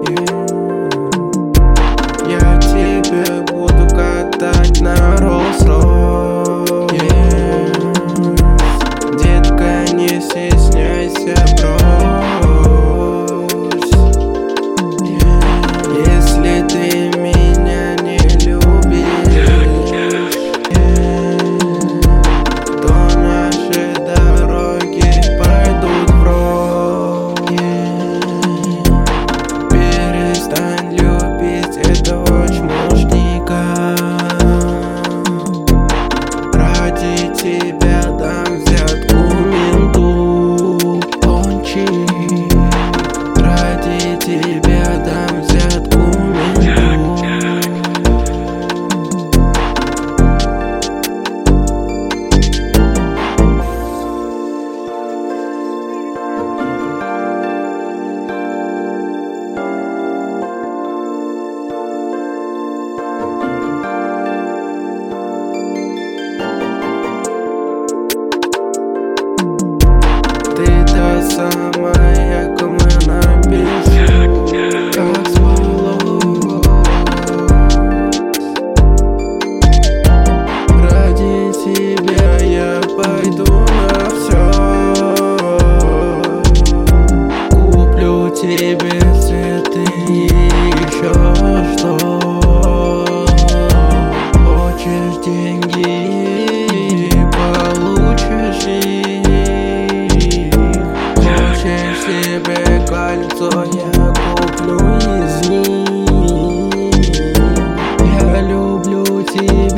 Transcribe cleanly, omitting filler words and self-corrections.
Я тебе буду катать на Rolls-Royce. Детка, не стесняйся, брось. Если ты меня не любишь, то наши дороги пойдут врозь. Перестань любить этого чмошника. Ради тебя дам взятку менту, кончик. Ради тебя дам взятку менту. Ты та самая, кому я напишу, как сволочь. Ради тебя я пойду на всё. Куплю тебе цветы и еще что. Хочешь деньги, получишь их. Хочешь себе кольцо, я куплю из них. Я люблю тебя.